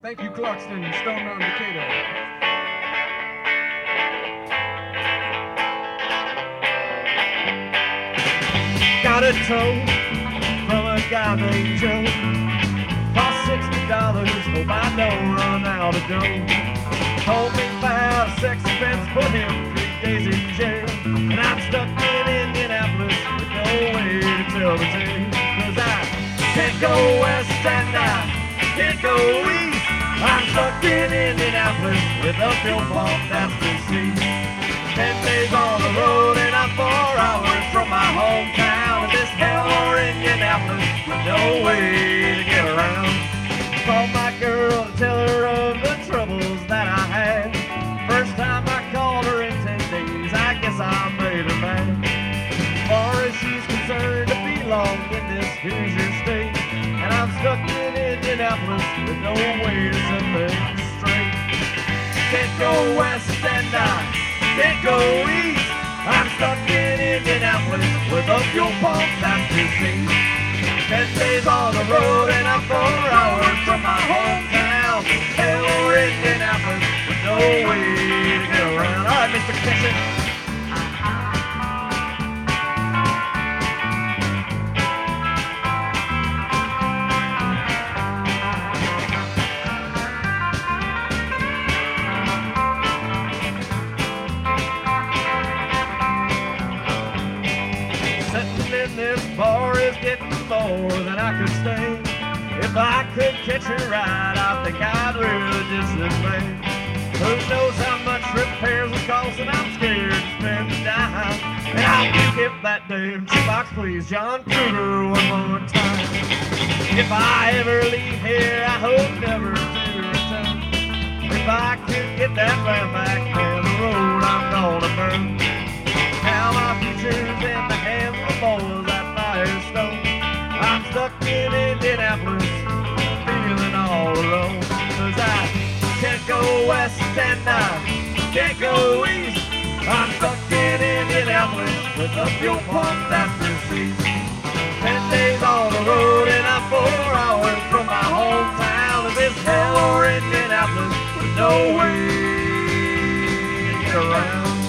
Thank you, Clarkston and Stone Mountain, Decatur. Got a tow from a guy named Joe. Cost $60, hope I don't run out of dough. Told me about a sex offense, put him 3 days in jail. And I'm stuck in Indianapolis with no way to tell the tale. 'Cause I can't go west and I can't go east. I'm stuck in Indianapolis with a fuel pump that's deceased. 10 days on the road and I'm 4 hours from my hometown. And this hell or Indianapolis with no way to get around. Called my girl to tell her of the troubles that I had. First time I called her in 10 days, I guess I made her mad. As far as she's concerned, I belong in this here's your state. And I'm stuck in Indianapolis with no way to set things straight. Can't go west and I can't go east. I'm stuck in Indianapolis with a fuel pump that's deceased. 10 days on the road and I'm 4 hours from my hometown. Hell or Indianapolis with no way to get around. All right, Mr. Kitchen. In this bar is getting more than I could stand. If I could catch her right, I think I'd really disappoint. Who knows how much repairs will cost, and I'm scared to spend a dime. And I'll skip that damn box, please, John Cougar, one more time. If I ever leave here, I hope never to return. If I could get that van back down the road, I'm gonna burn. Now my future's in the hands of the boys at Firestone. I'm stuck in Indianapolis, feeling all alone. 'Cause I can't go west and I can't go east. I'm stuck in Indianapolis with a fuel pump that's deceased. 10 days on the road and I'm 4 hours from my hometown. And this hell or Indianapolis with no way to get around.